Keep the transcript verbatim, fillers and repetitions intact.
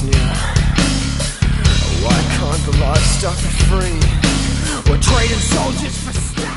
Yeah. Why can't the livestock be free? We're trading soldiers for stuff.